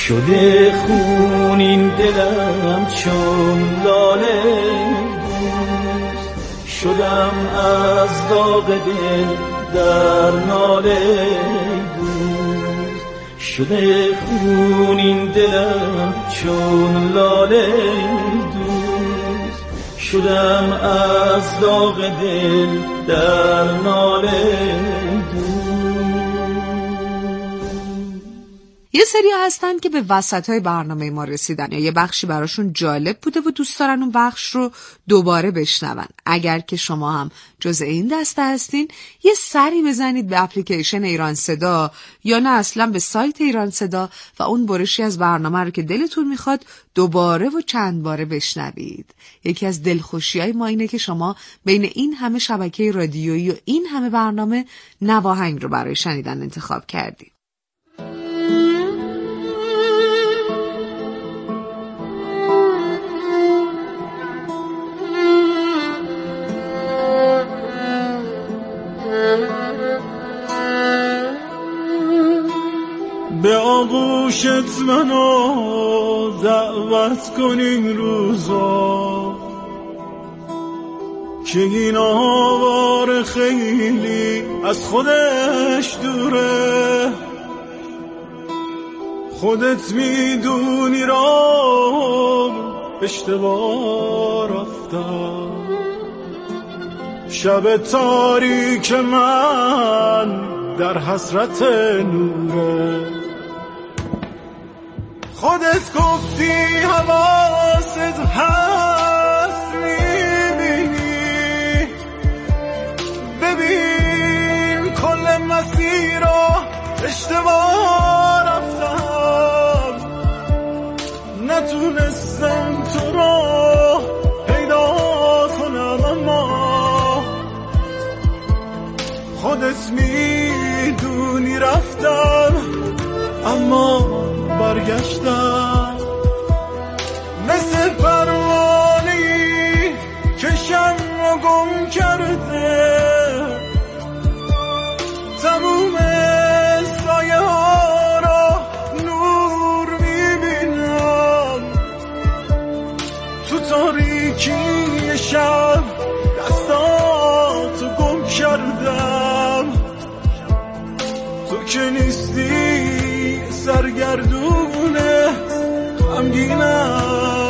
شده خونین دلم چون لاله دوست، شدم از داغ دل در ناله دوست، شده خونین دلم چون لاله دوست، شدم از داغ دل در ناله دوست. یه سری هستن که به وسطای برنامه ما رسیدن یا یه بخشی براشون جالب بوده و دوست دارن اون بخش رو دوباره بشنون. اگر که شما هم جز این دسته هستین، یه سری بزنید به اپلیکیشن ایران صدا یا نه اصلا به سایت ایران صدا و اون برشی از برنامه رو که دلتون میخواد دوباره و چند باره بشنوید. یکی از دلخوشی‌های ما اینه که شما بین این همه شبکه رادیویی و این همه برنامه نواهنگ رو برای شنیدن انتخاب کردید. به آغوشت منو دعوت کن این روزا که این آوار خیلی از خودش دوره، خودت میدونی را اشتباه رفتم، شب تاریک من در حسرت نوره، خودت گفتی حواست هست میبینی، ببین کل مسیر را اشتباه رفتم، نتونستم تو را پیدا کنم، اما خودت میدونی رفتم اما برگشتم، مثل پروانه‌ای که شب رو گم کرده، تموم سایه ها را نور میبینم، تو تاریکی شب دستاتو گم کردم، تو که نیستی سرگردونه غمگینم.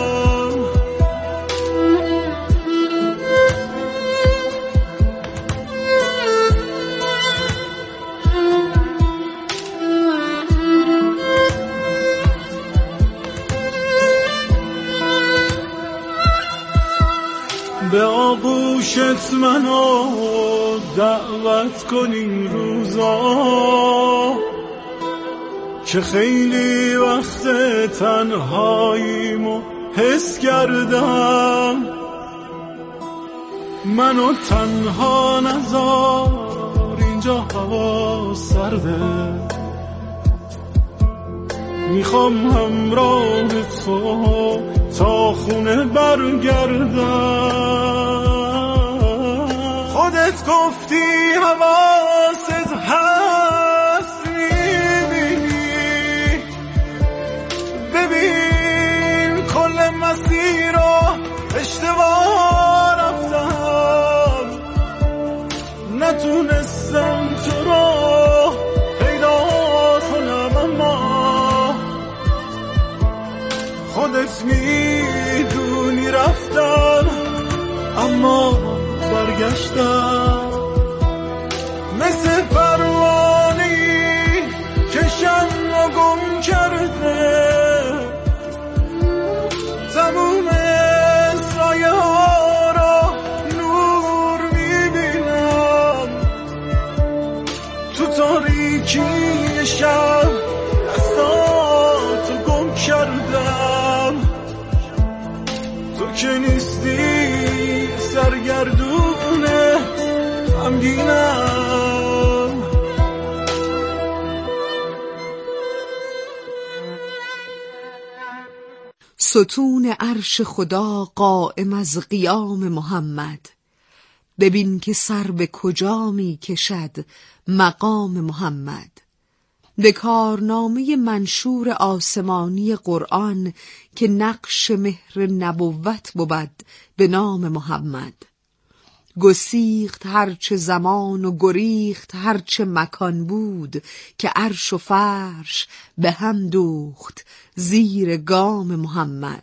به آغوشت منو دعوت کن این روزا که خیلی وقت تنهاییمو حس کردم، منو تنها نذار اینجا هوا سرده، میخوام همراه تو تا خونه برگردم، خودت گفتی حواست هست میبینی، ببین کل مسیر را اشتباه رفتم، نتونستم تو را پیدا کنم، اما خودت میدونی رفتم اما برگشتم، مثل پروانه‌ای که شب رو گم کرده، تموم سایه ها را نور میبینم، تو تاریکی شب دستاتو گم کردم، تو که نیستی سرگردونه غمگینم. ستون عرش خدا قائم از قیام محمد، ببین که سر به کجا می کشد مقام محمد، به کارنامه منشور آسمانی قرآن که نقش مهر نبوت بود به نام محمد. گسیخت هرچه زمان و گریخت هرچه مکان بود، که عرش و فرش به هم دوخت زیر گام محمد.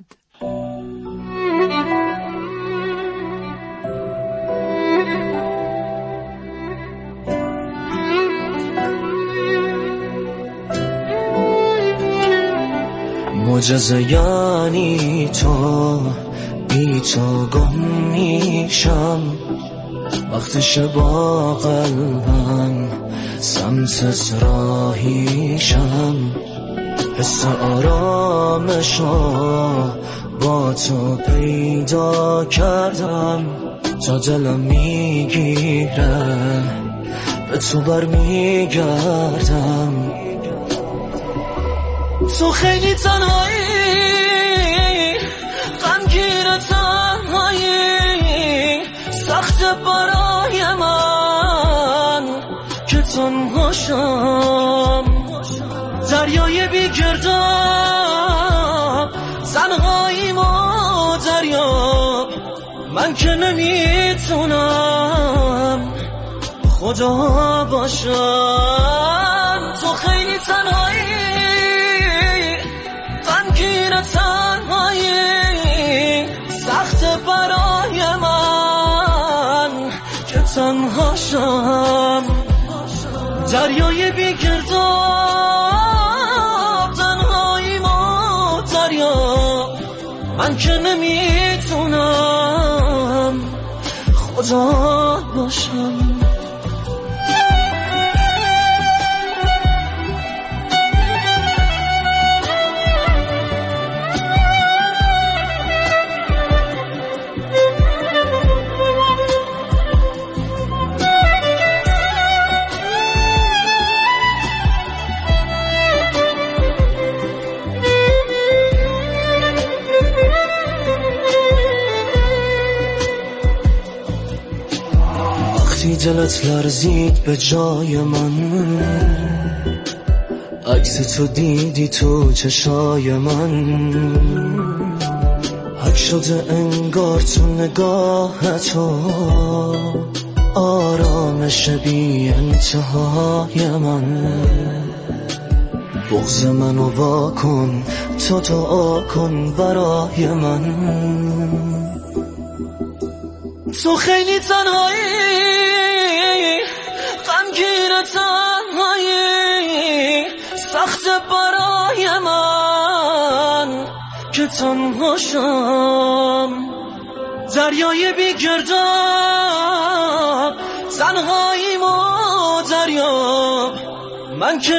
معجزه یعنی تو، بی تو گم میشم، وقتش با قلبم سمتت راهیشم. حس آرامشو با تو پیدا کردم، تا دلم میگیره به تو برمیگردم. تو خیلی تنهایی، غمگین تنهایی، سخت برای من که تنهاشم. دریای بی گرداب، تنهاییم و دریاب، من که نمیتونم خدا باشم. تو خیلی تنهایی، غمگین تنهایی، سخت برای من که تنهاشم. دریای بی گرداب، تنهاییم و دریاب، من که نمیتونم خدا باشم. دلت لرزید به جای من، عکس تو دیدی تو چشای من، حک شده انگار تو نگاه تو، آرامش بی انتهای من. بغض منو واکن، تو دعا کن برای من. تو خیلی تنهایی، غمگین تنهایی، سخت برای من که تنهاشم. دریای بی گرداب، تنهاییم و دریاب، من که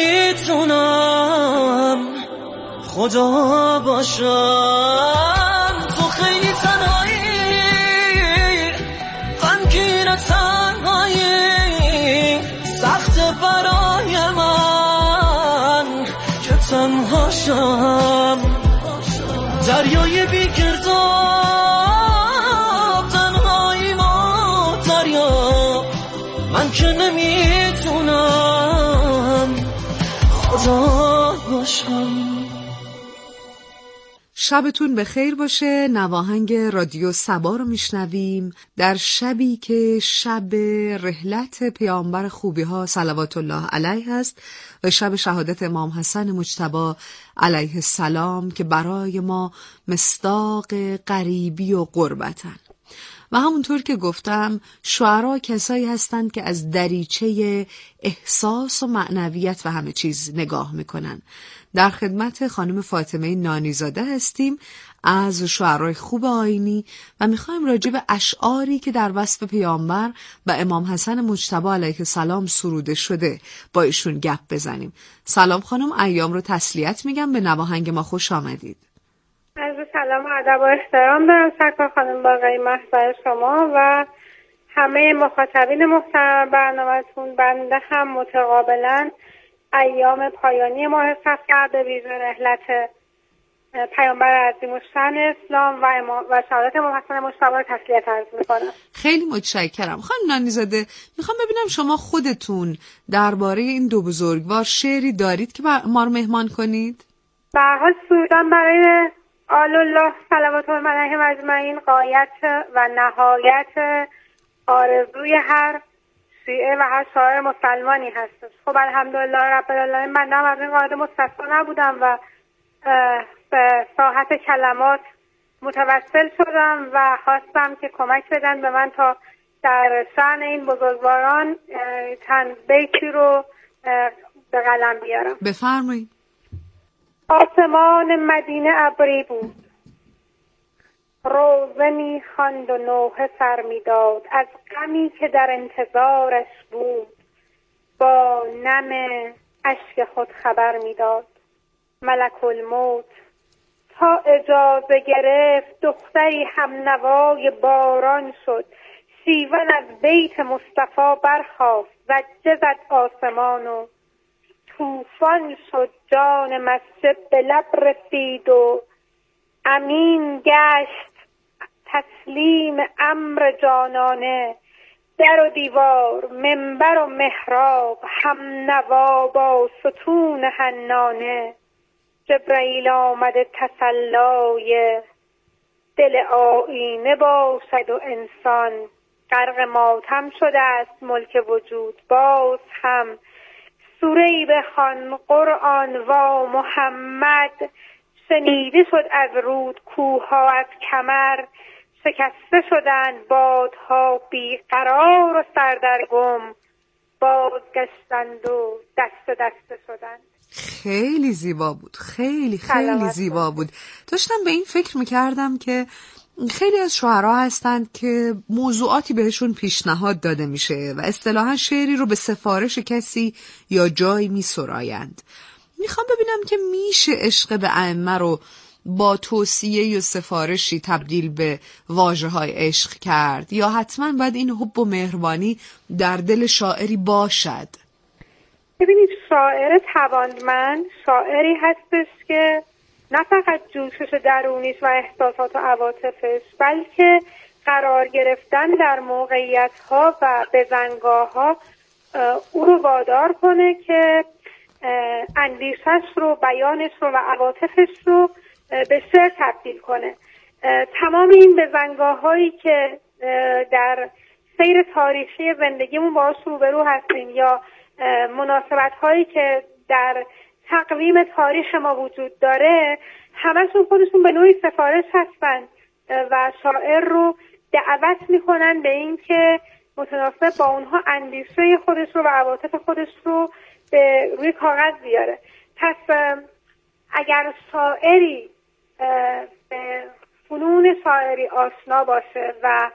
نمیتونم خدا باشم. تو خیلی تنهایی، غمگین تنهایی، سخت برای من که تنهاشم. دریای بی گرداب، تنهاییم و دریاب، من که نمیتونم خدا باشم. شبتون به خیر باشه. نواهنگ رادیو صبا رو میشنویم در شبی که شب رحلت پیامبر خوبی ها صلوات الله علیه است و شب شهادت امام حسن مجتبی علیه السلام که برای ما مصداق غریبی و قربتن. و همونطور که گفتم شعرا کسایی هستند که از دریچه احساس و معنویت و همه چیز نگاه میکنن. در خدمت خانم فاطمه نانیزاده هستیم از شعرای خوب آیینی و میخوایم راجع به اشعاری که در وصف پیامبر و امام حسن مجتبی علیه السلام سروده شده با ایشون گپ بزنیم. سلام خانم، ایام رو تسلیت میگم، به نواهنگ ما خوش آمدید. عرض سلام و ادب و احترام دارم سرکار خانم باقری محضر شما و همه مخاطبین محترم برنامه‌تون. بنده هم متقابلا ایام پایانی ماه صفر به ویژه رحلت پیامبر عظیم الشأن اسلام و شهادت امام حسن مجتبی رو تسلیت عرض میکنم. خیلی متشکرم. خانم نانی‌زاده، میخوام ببینم شما خودتون درباره این دو بزرگوار شعری دارید که ما رو مهمان کنید؟ به هر حال سرودن برای آل الله صلوات الله علیهم اجمعین غایت و نهایت آرزوی هر شیعه و هر شاعر مسلمانی هست. خب الحمدلله رب العالمین، من از این قاعده مستثنا نبودم و به ساحت کلمات متوسل شدم و خواستم که کمک بدن به من تا در شأن این بزرگواران چند بیتی رو به قلم بیارم. بفرمایید. آسمان مدینه ابری بود، روزه می‌خواند و نوحه سر می‌داد، از غمی که در انتظارش بود با نم اشک خود خبر می‌داد. ملک الموت تا اجازه گرفت، دختری هم نوای باران شد، شیون از بیت مصطفی برخاست، زجه زد آسمان و طوفان شد، جان مسجد به لب رسید و امین گشت تسلیم امر جانانه، در و دیوار منبر و محراب هم نوا با ستون حنانه. جبرائیل آمده تسلای دل آیینه باشد و انسان، غرق ماتم شده است ملک وجود. باز هم سوره‌ای بخوان قرآن و محمد، شنیده شد از رود کوه‌ها از کمر، شکسته شدند بادها بیقرار و سردرگم، بازگشتند و دست دسته شدند. خیلی زیبا بود، خیلی زیبا بود. داشتم به این فکر میکردم که خیلی از شاعرها هستند که موضوعاتی بهشون پیشنهاد داده میشه و اصطلاحاً شعری رو به سفارش کسی یا جایی میسرایند. میخوام ببینم که میشه عشق به ائمه رو با توصیه یا سفارشی تبدیل به واژه‌های عشق کرد، یا حتما باید این حب و مهربانی در دل شاعری باشد؟ ببینید، شاعر توانمند شاعری هستش که نه فقط جوشش درونیش و احساسات و عواطفش، بلکه قرار گرفتن در موقعیت‌ها و بزنگاه‌ها او رو وادار کنه که اندیشش رو، بیانش رو و عواطفش رو به شعر تبدیل کنه. تمام این بزنگاه‌هایی که در سیر تاریخی زندگیمون باهاش روبرو هستیم یا مناسبت‌هایی که در تقویم تاریخ ما وجود داره، همشون خودشون به نوعی سفارش هستن و شاعر رو دعوت میکنن به این که متناسب با اونها اندیشه خودش رو و عواطف خودش رو به روی کاغذ بیاره. پس اگر شاعری به فنون شاعری آشنا باشه و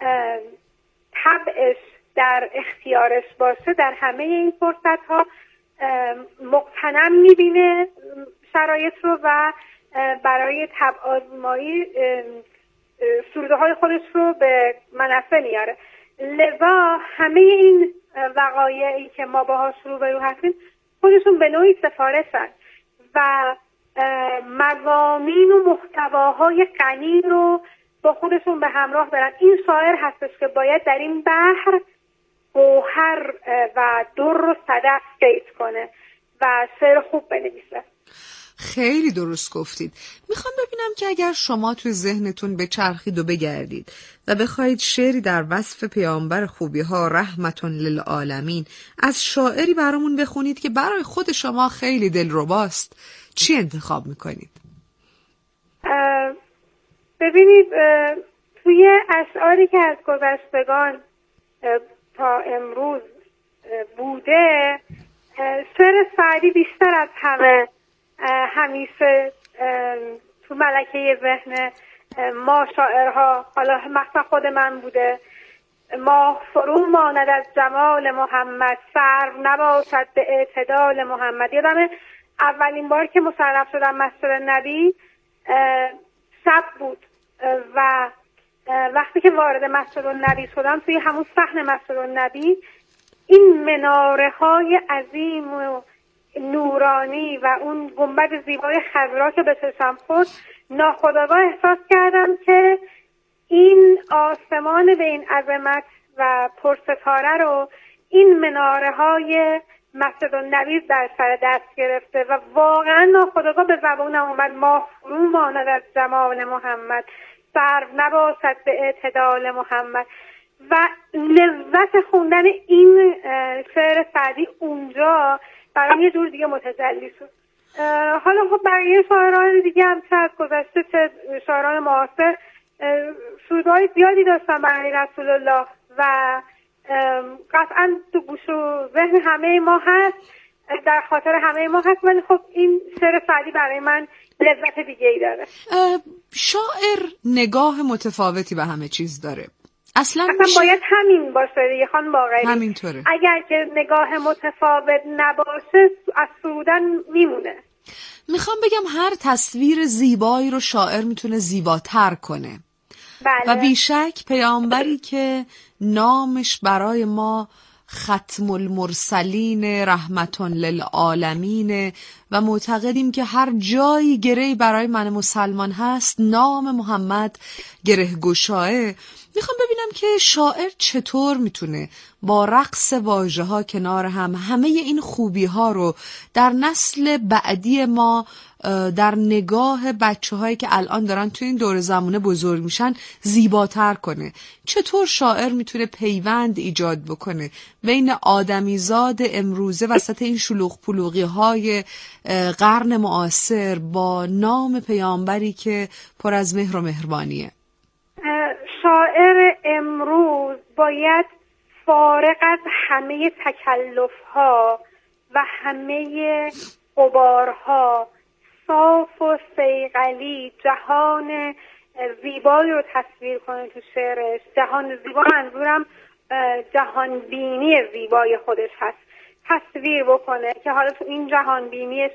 طبعش در اختیارش باشه، در همه این فرصت‌ها مقتنم می‌بینه شرایط رو و برای طبع آزمایی سروده‌های خودش رو به منصه میاره. لذا همه این وقایعی که ما باهاش روبرو هستیم خودشون به نوعی سفارشن و مضامین و محتواهای غنی رو با خودشون به همراه برن. این شاعر هستش که باید در این بحر گوهر و در و صدف صید کنه و شعر خوب بنویسه. خیلی درست گفتید. میخوام ببینم که اگر شما توی ذهنتون بچرخید و بگردید و بخواید شعری در وصف پیامبر خوبی ها رحمتون للعالمین از شاعری برامون بخونید که برای خود شما خیلی دلرباست، چی انتخاب میکنید؟ ببینید، توی اشعاری که از گذشتگان تا امروز بوده، شعر سعدی بیشتر از همه همیشه تو ملکه ذهن ما شاعرها، حالا مثلا خود من بوده. ماه فرو ماند از جمال محمد، سرو نباشد به اعتدال محمد. یادمه اولین بار که مشرف شدم مسجد نبی شب بود و وقتی که وارد مسجد نبی شدم، توی همون صحن مسجد نبی این مناره های عظیم و نورانی و اون گنبد زیبای خضرا که به چشم خورد، ناخودآگاه احساس کردم که این آسمان به این عظمت و پرستاره رو این مناره های مسجد النبی در سر دست گرفته و واقعا ناخودآگاه به زبانم اومد ماه فرو ماند از جمال محمد، سرو نباشد به اعتدال محمد. و لذت خوندن این شعر سعدی اونجا برام یه جور دیگه متجلی شد. حالا خب بقیه شاعران دیگه هم چه از گذشته چه شاعران معاصر سرودهای زیادی داشتن برای رسول الله و قطعا تو گوش و ذهن همه ما هست، در خاطر همه ما هست، ولی خب این شعر سعدی برای من لذت دیگه ای داره. شاعر نگاه متفاوتی به همه چیز داره. اصلا باید همین باشه دیگه خانم باقری. همینطوره. اگر که نگاه متفاوت نباشه از سرودن میمونه. میخوام بگم هر تصویر زیبایی رو شاعر میتونه زیباتر کنه. بله. و بیشک پیامبری که نامش برای ما ختم المرسلین رحمت للعالمین و معتقدیم که هر جایی گرهی برای من مسلمان هست نام محمد گره گشایه. میخوام ببینم که شاعر چطور میتونه با رقص واژه ها کنار هم همه این خوبی ها رو در نسل بعدی ما، در نگاه بچه هایی که الان دارن توی این دور زمانه بزرگ میشن زیباتر کنه. چطور شاعر میتونه پیوند ایجاد بکنه بین آدمیزاد امروزه وسط این شلوغ پلوغی های قرن معاصر با نام پیامبری که پر از مهر و مهربانیه؟ شاعر امروز باید فارغ از همه تکلف‌ها و همه غبارها صاف و صیقلی جهان زیبایی رو تصویر کنه تو شعرش. جهان زیبا منظورم جهان بینی زیبای خودش هست، تصویر بکنه که حالا تو این جهان بینی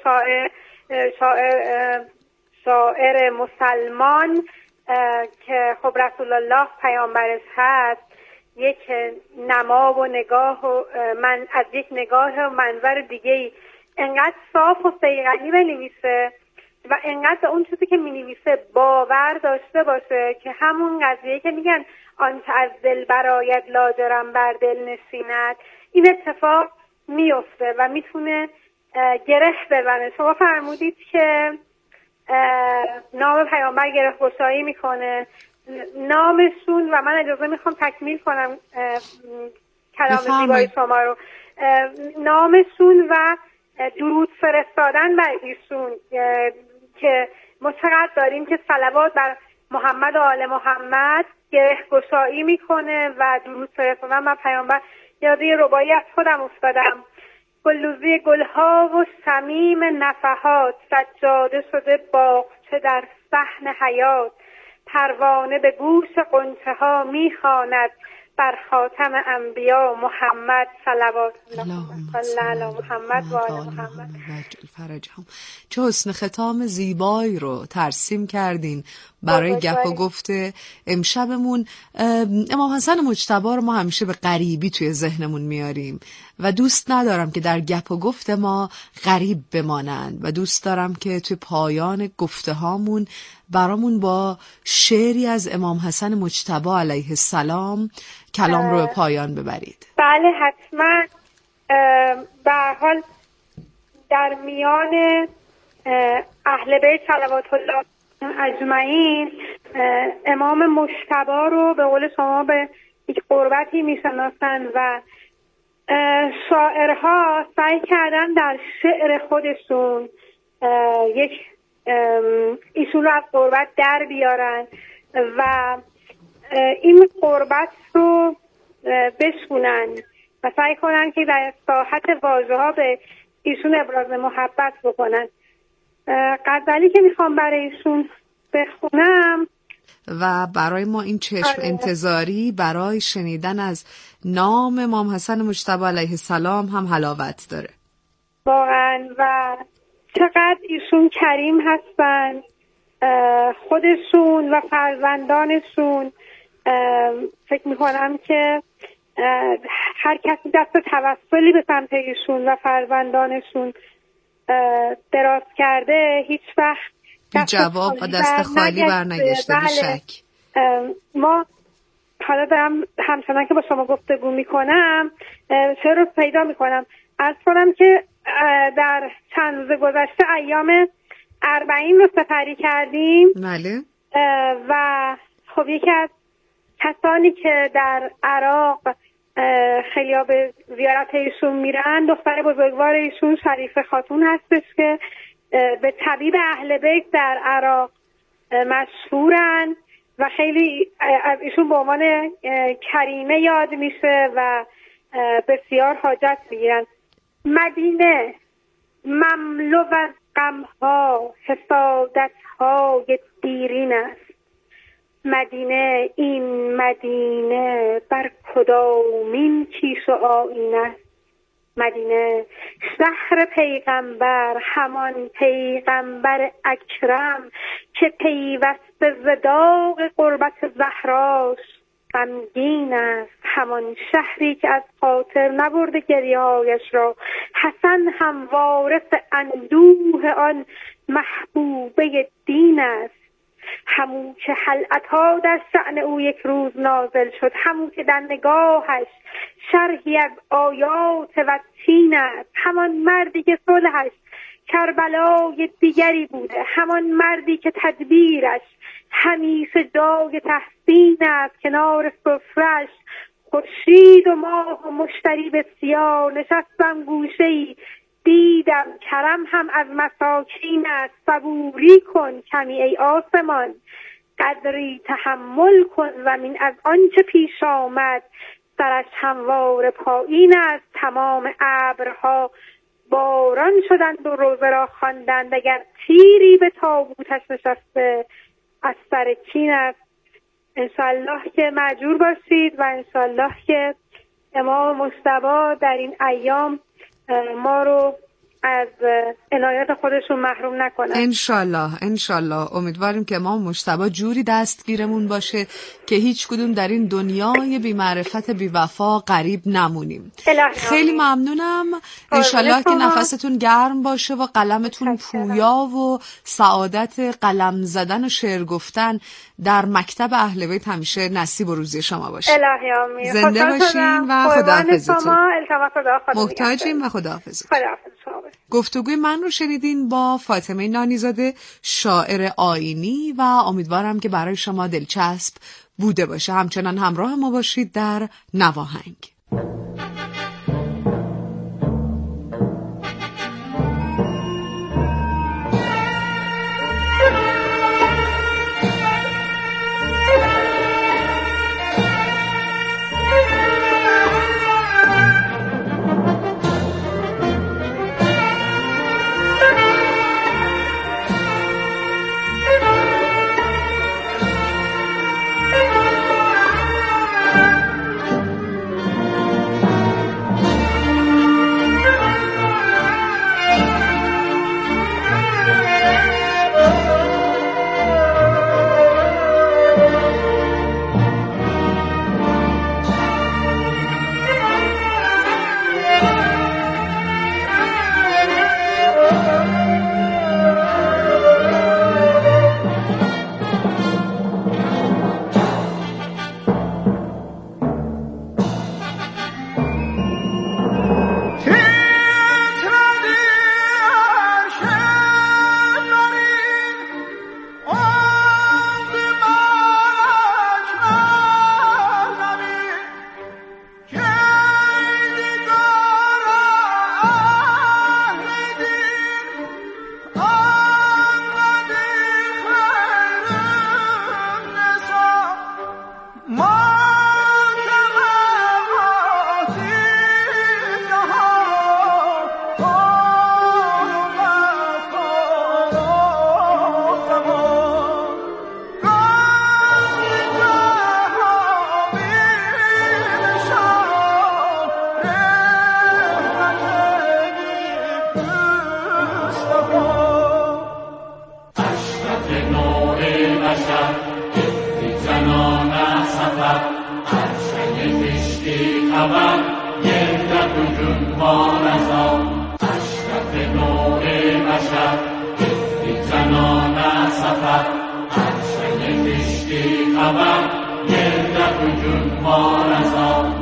شاعر مسلمان که خب رسول الله پیامبرش هست، یک نما و نگاه و من از یک نگاه و منظر دیگه انقدر صاف و صیقلی بنویسه و انقدر به اون چیزی که مینویسه باور داشته باشه که همون قضیه که میگن آنچه از دل برآید لاجرم بر دل نشیند، این اتفاق میفته و میتونه گره بزنه. شما فرمودید که نام پیامبر گره گشایی میکنه، نامشون، و من اجازه میخوام تکمیل کنم کلام زیبای شما رو، نامشون و درود فرستادن بر ایشون که ما چقدر داریم که صلوات بر محمد و آل محمد گره گشایی میکنه و درود فرستادن بر پیامبر. یاد یه ربایی از خودم افتادم: گلوزی گلها و صمیم نفحات، سجاده شده باغچه در صحن حیات، پروانه به گوش غنچه ها میخواند بر خاتم انبیا محمد صلوات الله علی محمد و آل محمد. فرجهم. چه حسن ختام زیبایی رو ترسیم کردین برای گپ و گفت امشبمون. امام حسن مجتبی رو ما همیشه به غریبی توی ذهنمون میاریم و دوست ندارم که در گپ و گفت ما غریب بمانند و دوست دارم که توی پایان گفته هامون برامون با شعری از امام حسن مجتبی علیه السلام کلام رو به پایان ببرید. بله حتما. به هر حال در میان اهل بیت صلوات الله اجمعین امام مجتبی رو به قول شما به یک قربتی میشناسن و شاعرها سعی کردن در شعر خودشون یک ایشون رو از قربت در بیارن و این قربت رو بشکنن و سعی کنن که در ساحت واژه ها به ایشون ابراز محبت بکنن. غزلی که میخوام برای ایشون بخونم و برای ما این چشم انتظاری برای شنیدن از نام امام حسن مجتبی علیه السلام هم حلاوت داره واقعا. و چقدر ایشون کریم هستن، خودشون و فرزندانشون. فکر میکنم که هر کسی دست توسلی به سمت ایشون و فرزندانشون دراز کرده هیچ وقت بی جواب و دست خالی برنگشته. بی شک. ما حالا دارم همچنان که با شما گفتگو میکنم چه رو پیدا میکنم عرض کنم که در چند روز گذشته ایام 40 رو سپری کردیم. بله. و خب یکی از کسانی که در عراق خیلی ها به زیارت ایشون میرن دختر بزرگوار ایشون شریف خاتون هستش که به طبیب اهل بیت در عراق مشهورن و خیلی از ایشون به عنوان کریمه یاد میشه و بسیار حاجت میگیرن. مدینه مملو از غمها حسادت‌های دیرین است. مدینه این مدینه بر کدامین کیش و آیین است. مدینه شهر پیغمبر همان پیغمبر اکرم که پیوسته ز داغ قربت زهراش غمگین است. همان شهری که از خاطر نبرده گریه‌هایش را حسن هم وارث اندوه آن محبوبه دین است. همون که خلعت‌ها در شأن او یک روز نازل شد، همون که در نگاهش شرحی از آیات و تین است. همان مردی که صلحش کربلای دیگری بوده، همان مردی که تدبیرش همیشه جای تحسین است. کنار سفرش خورشید و ماه و مشتری بسیار، نشستم گوشه‌ای دیدم کرم هم از مساکین است. صبوری کن کمی ای آسمان، قدری تحمل کن و من از آنچه پیش آمد سرش هموار پایین است. تمام ابرها باران شدند و روزه را خواندند، اگر تیری به تابوتش نشسته از سر کین است. انشالله که مأجور باشید و انشالله که امام مجتبی در این ایام ما رو از عنایت خودشون محروم نکنن. انشالله امیدواریم که امام مجتبی جوری دستگیرمون باشه که هیچ کدوم در این دنیای بی معرفت بی وفا غریب نمونیم. خیلی ممنونم. انشالله که نفستون گرم باشه و قلمتون پویا و سعادت قلم زدن و شعر گفتن در مکتب اهل بیت همیشه نصیب و روزی شما باشه. الهی آمین. زنده باشین و خداحافظتون. محتاجیم و خداحافظتون. گفتگوی من رو شنیدین با فاطمه نانیزاده، شاعر آیینی، و امیدوارم که برای شما دلچسب بوده باشه. همچنان همراه ما باشید در نواهنگ. خبر یک دفعه جون ما رسا اشرف نور باشد یک زنان سفر عرشن کشتی خبر گردت و جون ما رزا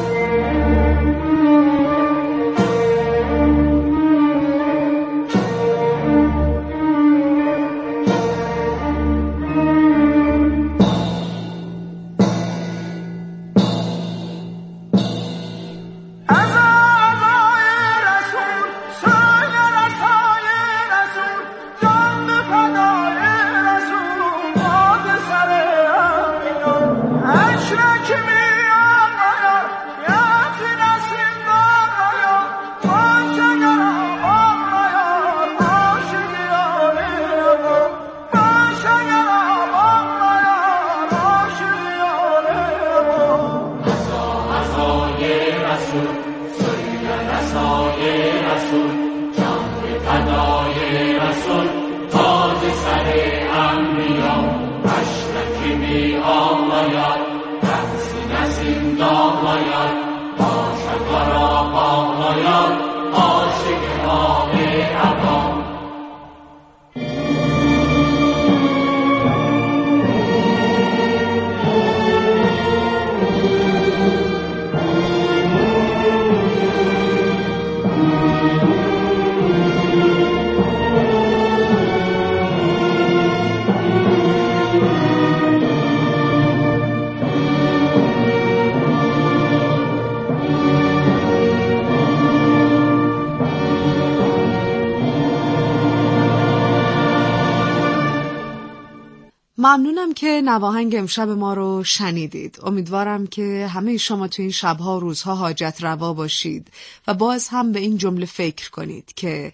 ممنونم که نواهنگ امشب ما رو شنیدید. امیدوارم که همه شما تو این شبها و روزها حاجت روا باشید و باز هم به این جمله فکر کنید که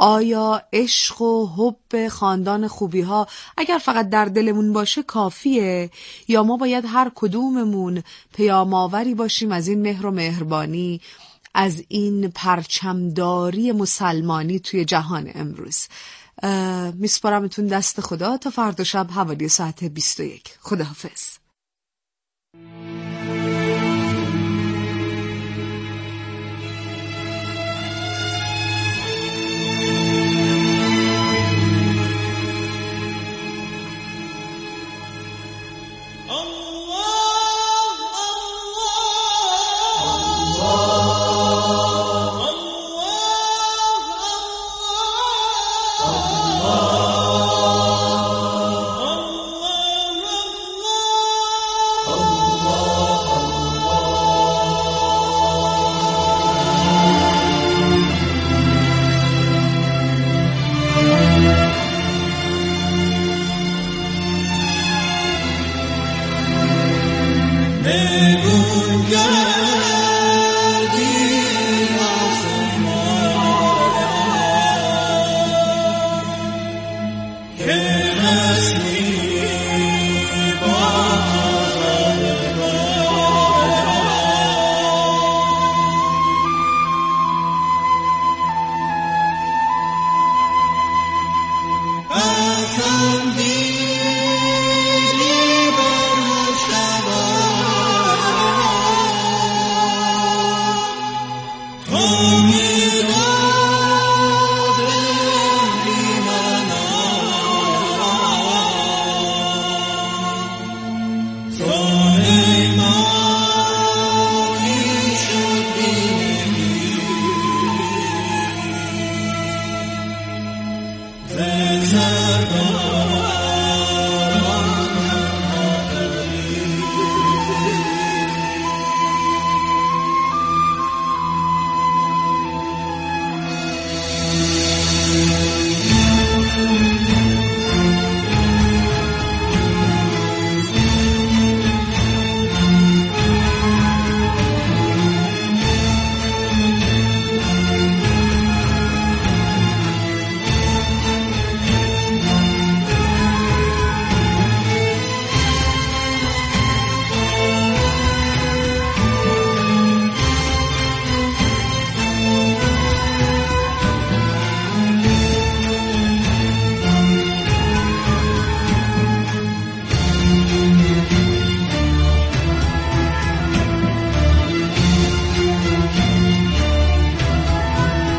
آیا عشق و حب خاندان خوبی ها اگر فقط در دلمون باشه کافیه یا ما باید هر کدوممون پیام‌آوری باشیم از این مهر و مهربانی، از این پرچمداری مسلمانی توی جهان امروز. میسپارمتون دست خدا تا فردا شب حوالی ساعت 21. خداحافظ.